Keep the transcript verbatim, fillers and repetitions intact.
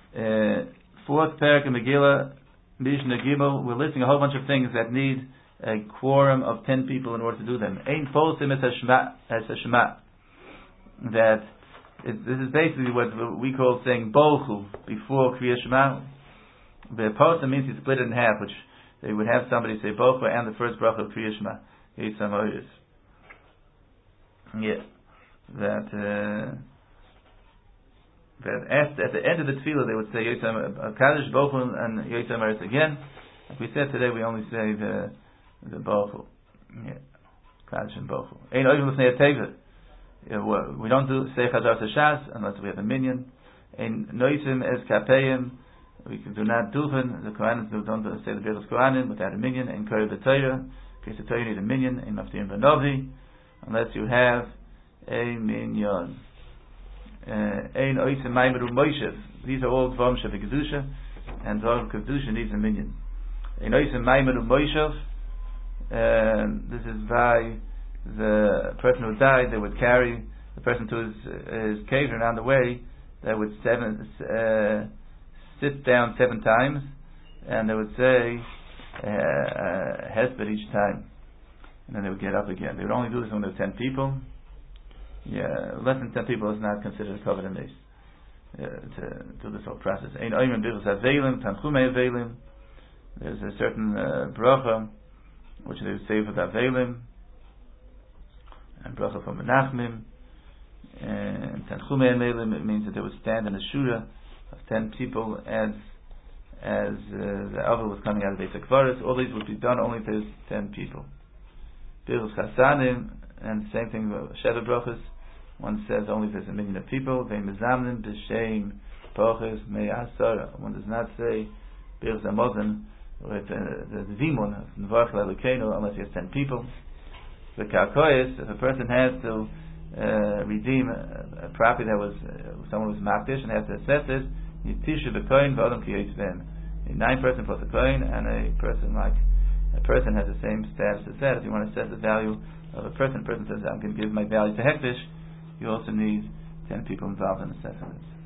Uh, fourth parak in Megillah, Mishnah Gimel, we're listing a whole bunch of things that need a quorum of ten people in order to do them. Ein Polsim es Hashema. That it, this is basically what we call saying Bochu before Kriya Shema. The Polsim means you split it in half, which they would have somebody say Bochu and the first bracha of Kriya Shema. Yitzhak Yeah. That uh, that at, at the end of the tefillah they would say Yitzhak Kaddish Bochu and Yitzhak again. Like we said today, we only say the the Bochu. Yeah. Kaddish and Bochu. Ein Oivim L'fnei HaTeva. We don't do say Chazar Shas unless we have a minyan. Ein Noisim Es Kapeyim. We do not duchen. The Kohanim don't say the Birchas Kohanim without a minyan. Ein Korei B'Torah. In case the Torah need a minyan. Ein Maftirim V'Novi. Unless you have a minyan. Ein Oisim Maimeru Moshev. These are all Dvarim Shev Kedusha, and Dvarim Kedusha needs a minyan. Ein Oisim Maimeru Moshev. This is by the person who died. They would carry the person to his, his cave, and on the way they would seven, uh, sit down seven times, and they would say uh, Hesped each time, and then they would get up again. They would only do this when there were ten people. Yeah, less than ten people is not considered a covered in this uh, to do this whole process. Ein Oimim Birchas Avelim, Tanchumei Avelim. There's a certain uh, bracha which they would say for the Avelim, and bracha for Menachmim, and Tanchumei Avelim. It means that they would stand in a shura of ten people as as uh, the Avel was coming out of the Beis HaKvaros. All these would be done only to ten people. Birchas Chasanim, and the same thing with Sheva Brachas. One says only if there's a million of people. Vein Mezamnim B'Shem Poches Me'asara. One does not say Birchas Hamazon with the Zimun of Nevarch L'Elokeinu unless he has ten people. The Karkois, if a person has to uh, redeem a, a property that was uh, someone was makdish and has to assess it, Yitishu B'Koin V'Odam Ki Yitzven. A nine person plus a kohen, and a person like a person has the same status as that. If you want to assess the value of a person, a person says, I'm going to give my value to Hektish, you also need ten people involved in assessing it.